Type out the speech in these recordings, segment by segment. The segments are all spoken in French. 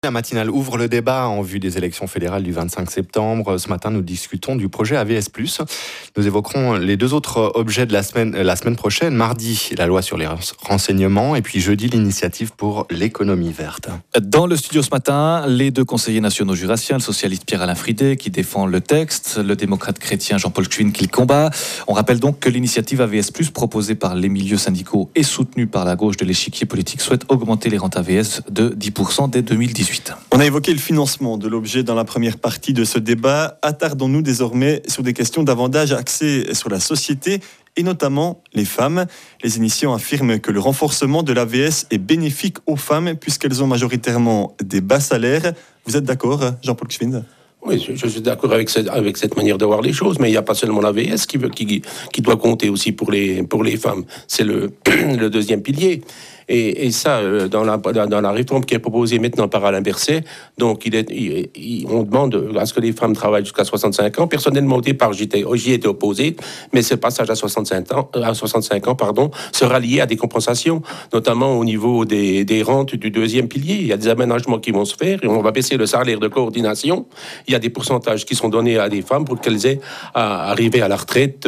La matinale ouvre le débat en vue des élections fédérales du 25 septembre. Ce matin, nous discutons du projet AVS+. Nous évoquerons les deux autres objets de la semaine prochaine. Mardi, la loi sur les renseignements et puis jeudi, l'initiative pour l'économie verte. Dans le studio ce matin, les deux conseillers nationaux jurassiens, le socialiste Pierre-Alain Fridet qui défend le texte, le démocrate chrétien Jean-Paul Schwinn qui le combat. On rappelle donc que l'initiative AVS+, proposée par les milieux syndicaux et soutenue par la gauche de l'échiquier politique, souhaite augmenter les rentes AVS de 10% dès 2018. On a évoqué le financement de l'objet dans la première partie de ce débat. Attardons-nous désormais sur des questions davantage axées sur la société et notamment les femmes. Les initiants affirment que le renforcement de l'AVS est bénéfique aux femmes puisqu'elles ont majoritairement des bas salaires. Vous êtes d'accord, Jean-Paul Schwinn ? Oui, je suis d'accord avec cette manière de voir les choses, mais il n'y a pas seulement l'AVS qui doit compter aussi pour les femmes. C'est le deuxième pilier. Et ça, dans la réforme qui est proposée maintenant par Alain Berset, donc on demande à ce que les femmes travaillent jusqu'à 65 ans. Personnellement, au départ, j'y étais opposé, mais ce passage à 65 ans, sera lié à des compensations, notamment au niveau des rentes du deuxième pilier. Il y a des aménagements qui vont se faire et on va baisser le salaire de coordination. Il y a des pourcentages qui sont donnés à des femmes pour qu'elles aient à arriver à la retraite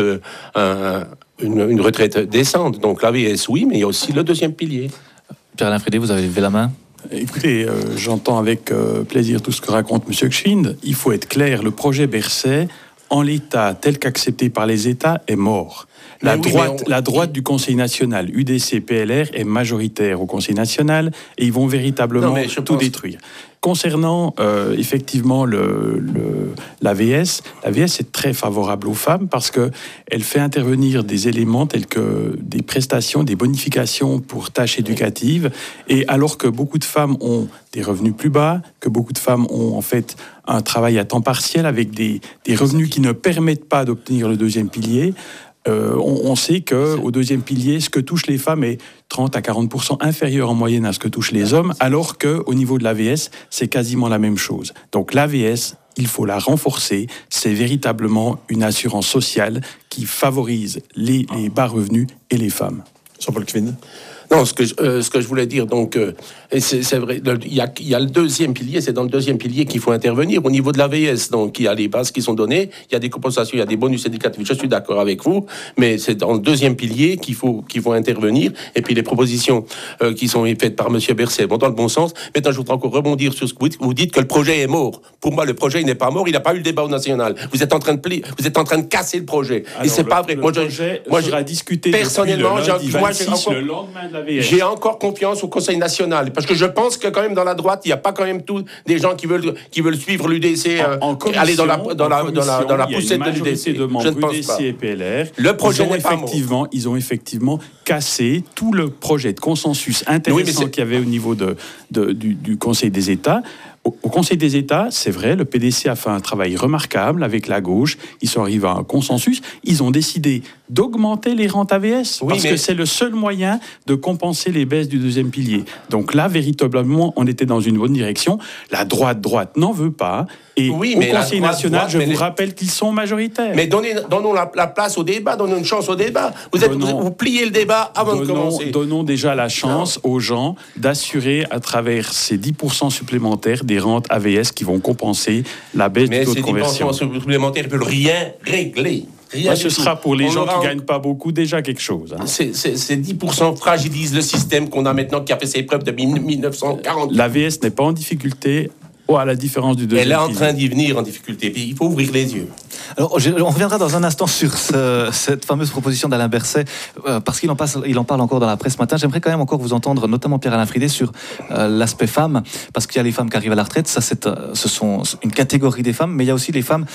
une retraite décente. Donc l'AVS, oui, mais il y a aussi le deuxième pilier. Pierre-Alain Fridet, vous avez levé la main ? Écoutez, j'entends avec plaisir tout ce que raconte M. Schwinn. Il faut être clair, le projet Berset, en l'état tel qu'accepté par les États, est mort. La droite du Conseil national, UDC, PLR, est majoritaire au Conseil national et ils vont véritablement tout détruire. Concernant effectivement l'AVS est très favorable aux femmes parce qu'elle fait intervenir des éléments tels que des prestations, des bonifications pour tâches éducatives. Et alors que beaucoup de femmes ont des revenus plus bas, que beaucoup de femmes ont en fait un travail à temps partiel avec des revenus qui ne permettent pas d'obtenir le deuxième pilier, on sait qu'au deuxième pilier, ce que touchent les femmes est 30 à 40% inférieur en moyenne à ce que touchent les hommes, alors qu'au niveau de l'AVS, c'est quasiment la même chose. Donc l'AVS, il faut la renforcer. C'est véritablement une assurance sociale qui favorise les bas revenus et les femmes. Jean-Paul Schwinn. Non, ce que je voulais dire, donc, c'est vrai, il y a le deuxième pilier, c'est dans le deuxième pilier qu'il faut intervenir. Au niveau de l'AVS, donc, il y a les bases qui sont données, il y a des compensations, il y a des bonus éducatifs, je suis d'accord avec vous, mais c'est dans le deuxième pilier qu'il faut intervenir. Et puis les propositions qui sont faites par M. Berset vont dans le bon sens. Maintenant, je voudrais encore rebondir sur ce que vous dites que le projet est mort. Pour moi, le projet il n'est pas mort, il n'a pas eu le débat au national. Vous êtes en train de casser le projet. Alors, et c'est pas vrai. Le projet sera discuté personnellement, j'ai encore confiance au Conseil national, parce que je pense que quand même dans la droite, il n'y a pas quand même tous des gens qui veulent suivre l'UDC, aller dans la poussette de l'UDC. Je ne pense pas. UDC et PLR, le projet n'est pas mort. Ils ont effectivement cassé tout le projet de consensus intéressant qu'il y avait au niveau du Conseil des États. Au Conseil des États, c'est vrai, le PDC a fait un travail remarquable avec la gauche. Ils sont arrivés à un consensus. Ils ont décidé d'augmenter les rentes AVS parce que c'est le seul moyen de compenser les baisses du deuxième pilier. Donc là, véritablement, on était dans une bonne direction. La droite n'en veut pas. Et au Conseil national, je vous rappelle qu'ils sont majoritaires. Mais donnons la place au débat, donnons une chance au débat. Vous pliez le débat avant de commencer. Donnons déjà la chance aux gens d'assurer à travers ces 10% supplémentaires des rentes AVS qui vont compenser la baisse du taux de conversion. Mais ces 10% supplémentaires ne peuvent rien régler. Ce sera pour les gens qui ne gagnent pas beaucoup déjà quelque chose. Ces 10% fragilisent le système qu'on a maintenant, qui a fait ses preuves depuis 1940. L'AVS n'est pas en difficulté. À la différence du deuxième. Elle est en train d'y venir en difficulté. Puis il faut ouvrir les yeux. Alors, on reviendra dans un instant sur cette fameuse proposition d'Alain Berset, parce qu'il en parle encore dans la presse ce matin. J'aimerais quand même encore vous entendre, notamment Pierre-Alain Fridet, sur l'aspect femmes, parce qu'il y a les femmes qui arrivent à la retraite. Ça, ce sont une catégorie des femmes, mais il y a aussi les femmes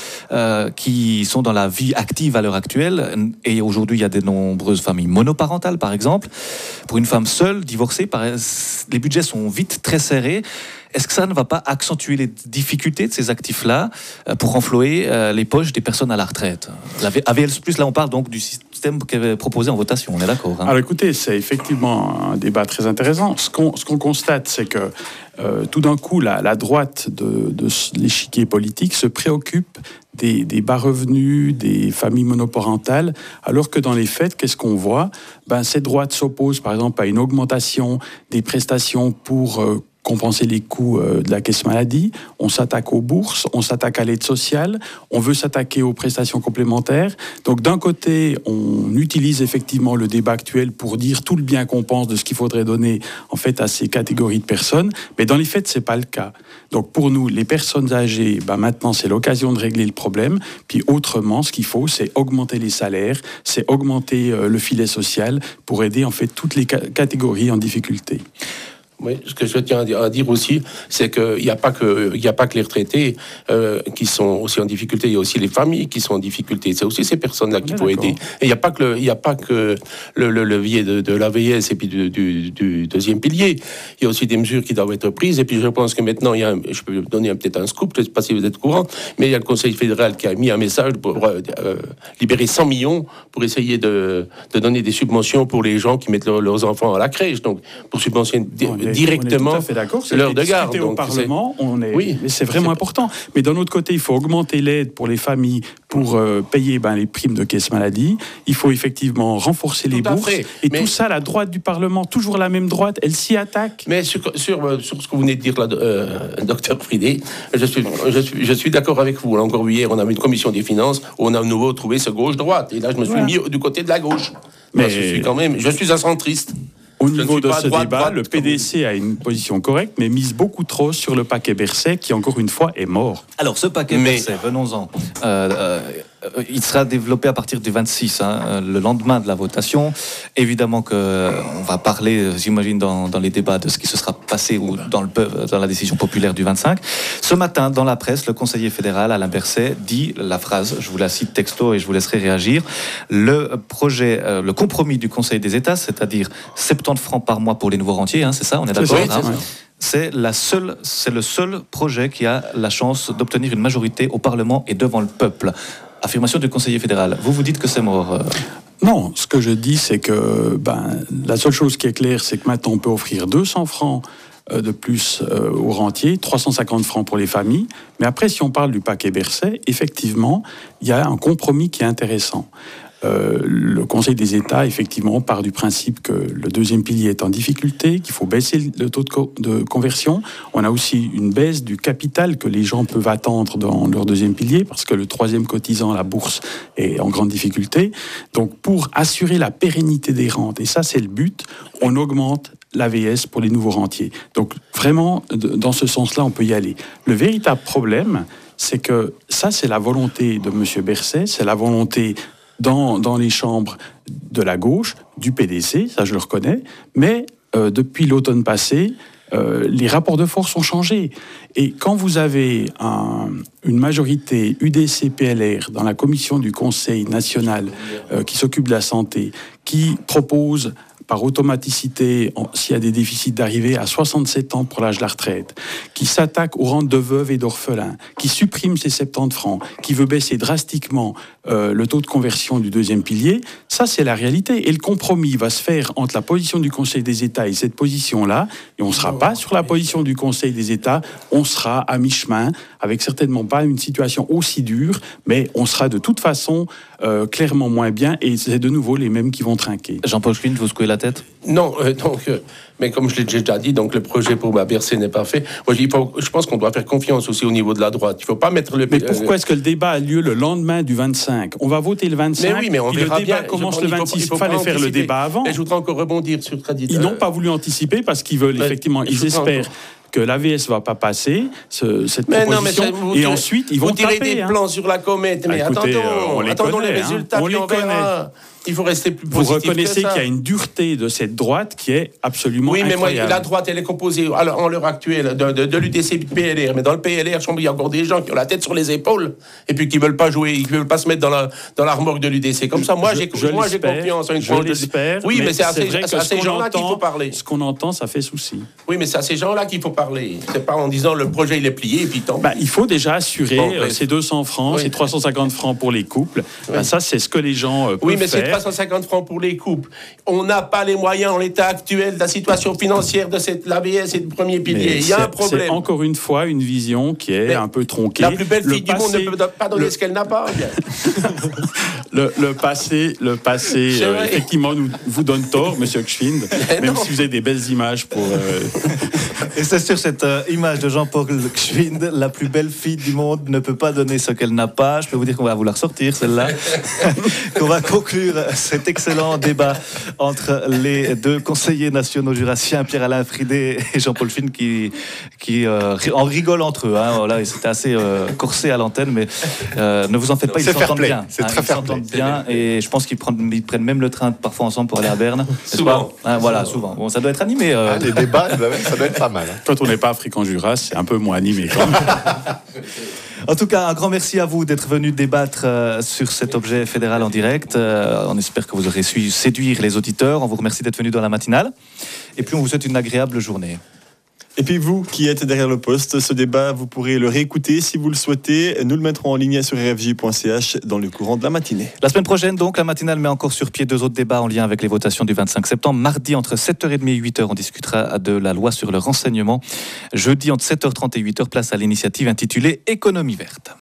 qui sont dans la vie active à l'heure actuelle. Et aujourd'hui, il y a de nombreuses familles monoparentales, par exemple. Pour une femme seule, divorcée, les budgets sont vite très serrés. Est-ce que ça ne va pas accentuer les difficultés de ces actifs-là pour renflouer les poches des personnes à la retraite ? La AVS+, là, on parle donc du système qui est proposé en votation, on est d'accord, hein ? Alors écoutez, c'est effectivement un débat très intéressant. Ce qu'on constate, c'est que tout d'un coup, la droite de l'échiquier politique se préoccupe des bas revenus, des familles monoparentales, alors que dans les faits, qu'est-ce qu'on voit ? Cette droite s'oppose, par exemple, à une augmentation des prestations pour compenser les coûts de la caisse maladie, on s'attaque aux bourses, on s'attaque à l'aide sociale, on veut s'attaquer aux prestations complémentaires. Donc d'un côté, on utilise effectivement le débat actuel pour dire tout le bien qu'on pense de ce qu'il faudrait donner en fait à ces catégories de personnes, mais dans les faits, c'est pas le cas. Donc pour nous, les personnes âgées, maintenant c'est l'occasion de régler le problème. Puis autrement, ce qu'il faut, c'est augmenter les salaires, c'est augmenter le filet social pour aider en fait toutes les catégories en difficulté. Oui, ce que je tiens à dire aussi, c'est qu'il n'y a pas que les retraités qui sont aussi en difficulté, il y a aussi les familles qui sont en difficulté. C'est aussi ces personnes-là qu'il faut aider. Et il n'y a pas que le levier de l'AVS et puis du deuxième pilier. Il y a aussi des mesures qui doivent être prises. Et puis je pense que maintenant, je peux donner peut-être un scoop, je ne sais pas si vous êtes au courant, mais il y a le Conseil fédéral qui a mis un message pour libérer 100 millions pour essayer de donner des subventions pour les gens qui mettent leurs enfants à la crèche. Donc, pour subventionner directement l'heure de garde. Au Parlement, oui, mais c'est vraiment important. Mais d'un autre côté, il faut augmenter l'aide pour les familles pour payer les primes de caisse maladie. Il faut effectivement renforcer les bourses. Et tout ça, la droite du Parlement, toujours la même droite, elle s'y attaque. Mais sur ce que vous venez de dire là, docteur Fridé, je suis d'accord avec vous. Encore hier, on a eu une commission des finances où on a de nouveau trouvé ce gauche-droite. Et là, je me suis mis du côté de la gauche. Mais je suis un centriste. Au niveau de ce débat, le PDC a une position correcte, mais mise beaucoup trop sur le paquet Berset, qui, encore une fois, est mort. Alors, ce paquet Berset, venons-en. Il sera développé à partir du 26, le lendemain de la votation. Évidemment qu'on va parler, j'imagine, dans les débats de ce qui se sera passé ou dans la décision populaire du 25. Ce matin, dans la presse, le conseiller fédéral, Alain Berset, dit la phrase, je vous la cite texto et je vous laisserai réagir, le compromis du Conseil des États, c'est-à-dire 70 francs par mois pour les nouveaux rentiers, c'est ça, on est d'accord, c'est le seul projet qui a la chance d'obtenir une majorité au Parlement et devant le peuple. Affirmation du conseiller fédéral. Vous dites que c'est mort. Non, ce que je dis, c'est que la seule chose qui est claire, c'est que maintenant on peut offrir 200 francs de plus aux rentiers, 350 francs pour les familles. Mais après, si on parle du paquet Berset, effectivement, il y a un compromis qui est intéressant. Le Conseil des États, effectivement, part du principe que le deuxième pilier est en difficulté, qu'il faut baisser le taux de conversion. On a aussi une baisse du capital que les gens peuvent attendre dans leur deuxième pilier, parce que le troisième cotisant, la bourse, est en grande difficulté. Donc, pour assurer la pérennité des rentes, et ça, c'est le but, on augmente l'AVS pour les nouveaux rentiers. Donc, vraiment, dans ce sens-là, on peut y aller. Le véritable problème, c'est que ça, c'est la volonté de M. Berset, c'est la volonté dans les chambres de la gauche, du PDC, ça je le reconnais, mais depuis l'automne passé, les rapports de force ont changé. Et quand vous avez une majorité UDC-PLR dans la commission du Conseil national qui s'occupe de la santé, qui propose par automaticité, s'il y a des déficits, d'arriver à 67 ans pour l'âge de la retraite, qui s'attaque aux rentes de veuves et d'orphelins, qui supprime ces 70 francs, qui veut baisser drastiquement le taux de conversion du deuxième pilier, ça c'est la réalité. Et le compromis va se faire entre la position du Conseil des États et cette position-là, et on ne sera pas sur la position du Conseil des États, on sera à mi-chemin, avec certainement pas une situation aussi dure, mais on sera de toute façon clairement moins bien, et c'est de nouveau les mêmes qui vont trinquer. Jean-Paul Schwinn, vous secouez la tête ? Non, mais comme je l'ai déjà dit, donc le projet pour Berset n'est pas fait. Moi, je pense qu'on doit faire confiance aussi au niveau de la droite. Il ne faut pas mettre le... Mais pourquoi est-ce que le débat a lieu le lendemain du 25 ? On va voter le 25, mais oui, mais on verra le débat bien. Commence le 26. Il fallait faire le débat avant. Et je voudrais encore rebondir sur Tradit. Ils n'ont pas voulu anticiper parce qu'ils veulent, effectivement, ils espèrent que l'AVS ne va pas passer, cette proposition, et ensuite ils vont taper. Vous tirez des plans sur la comète, mais attendons les résultats, puis on verra. Il faut rester plus positif. Vous reconnaissez qu'il y a une dureté de cette droite qui est absolument incroyable. Oui, mais la droite, elle est composée, en l'heure actuelle, de l'UDC-PLR. Mais dans le PLR, il y a encore des gens qui ont la tête sur les épaules et puis qui ne veulent pas jouer, qui ne veulent pas se mettre dans la remorque de l'UDC. Comme ça, moi, j'ai confiance. Je l'espère. Oui, mais c'est à ces gens-là qu'il faut parler. Ce qu'on entend, ça fait souci. Oui, mais c'est à ces gens-là qu'il faut parler. C'est pas en disant le projet, il est plié et puis tant. Il faut déjà assurer ces 200 francs, ces 350 francs pour les couples. Ça, c'est ce que les gens peuvent faire. 350 francs pour les couples. On n'a pas les moyens en l'état actuel de la situation financière de l'AVS et du premier pilier. Il y a un problème. C'est encore une fois une vision qui est un peu tronquée. La plus belle fille du monde ne peut pas donner ce qu'elle n'a pas. Le passé, effectivement, vous donne tort, monsieur Gschwind, même si vous avez des belles images pour... Et c'est sur cette image de Jean-Paul Gschwind, la plus belle fille du monde ne peut pas donner ce qu'elle n'a pas. Je peux vous dire qu'on va vous la ressortir, celle-là. Qu'on va conclure cet excellent débat entre les deux conseillers nationaux jurassiens, Pierre-Alain Fridet et Jean-Paul Gschwind, qui en rigolent entre eux. Hein. Voilà, c'était assez corsé à l'antenne, mais ne vous en faites pas, ils s'entendent bien. C'est très fair play. Bien, et je pense qu'ils prennent même le train parfois ensemble pour aller à Berne. Souvent. Voilà, souvent. Bon, ça doit être animé. Les débats, ça doit être pas mal. Quand on n'est pas Africain Jura, c'est un peu moins animé quand même. En tout cas, un grand merci à vous d'être venus débattre sur cet objet fédéral en direct. On espère que vous aurez su séduire les auditeurs. On vous remercie d'être venus dans la matinale. Et puis, on vous souhaite une agréable journée. Et puis vous qui êtes derrière le poste, ce débat, vous pourrez le réécouter si vous le souhaitez. Nous le mettrons en ligne sur rfj.ch dans le courant de la matinée. La semaine prochaine, donc, la matinale met encore sur pied 2 autres débats en lien avec les votations du 25 septembre. Mardi, entre 7h30 et 8h, on discutera de la loi sur le renseignement. Jeudi, entre 7h30 et 8h, place à l'initiative intitulée Économie verte.